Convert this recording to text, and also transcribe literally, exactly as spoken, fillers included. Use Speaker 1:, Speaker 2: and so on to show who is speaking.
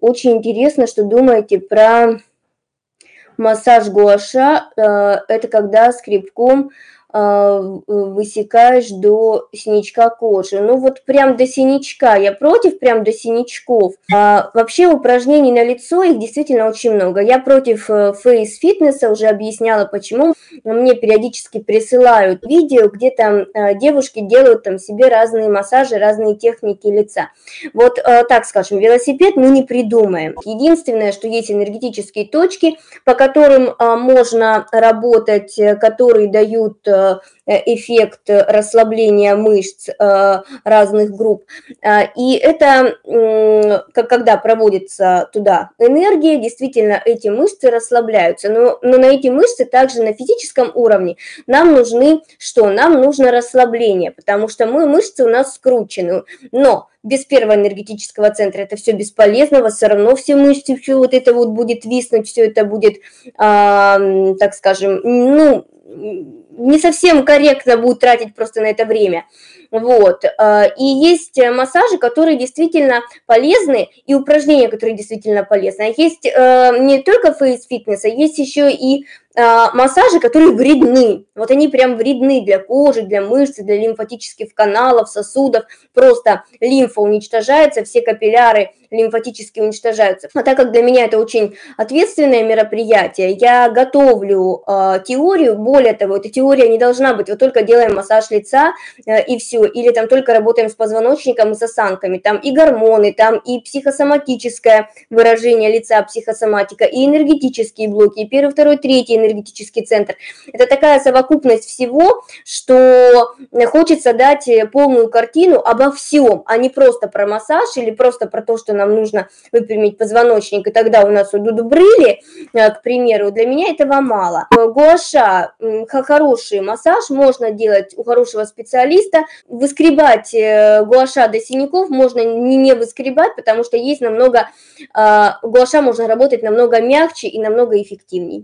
Speaker 1: очень интересно, что думаете про массаж гуаша. Э, это когда скребком а, высекаешь до синячка кожи. Ну вот прям до синячка. Я против прям до синячков. А, вообще упражнений на лицо, их действительно очень много. Я против фейс-фитнеса, уже объясняла почему. Мне периодически присылают видео, где там а, девушки делают там себе разные массажи, разные техники лица. Вот а, так скажем, велосипед мы не придумаем. Единственное, что есть энергетические точки, по которым а, можно работать, которые дают эффект расслабления мышц разных групп. И это, когда проводится туда энергия, действительно эти мышцы расслабляются. Но, но на эти мышцы также на физическом уровне нам нужны что? Нам нужно расслабление, потому что мы, мышцы у нас скручены. Но без первого энергетического центра это все бесполезно, все равно все мышцы, все вот это вот будет виснуть, все это будет, а, так скажем, ну, не совсем корректно будет тратить просто на это время. Вот. И есть массажи, которые действительно полезны, и упражнения, которые действительно полезны. Есть не только фейс-фитнеса, есть еще и массажи, которые вредны. Вот они прям вредны для кожи, для мышц, для лимфатических каналов, сосудов. Просто лимфа уничтожается, все капилляры лимфатически уничтожаются. А так как для меня это очень ответственное мероприятие, я готовлю э, теорию. Более того, эта теория не должна быть, вот только делаем массаж лица э, и все, или там только работаем с позвоночником и с осанками. Там и гормоны, там и психосоматическое выражение лица, психосоматика, и энергетические блоки, и первый, второй, третий энергетический центр. Это такая совокупность всего, что хочется дать полную картину обо всем, а не просто про массаж или просто про то, что нам нужно выпрямить позвоночник, и тогда у нас удобрили, к примеру. Для меня этого мало. Гуаша, хороший массаж можно делать у хорошего специалиста. Выскребать гуаша до синяков можно не, не выскребать, потому что есть намного, гуаша можно работать намного мягче и намного эффективнее.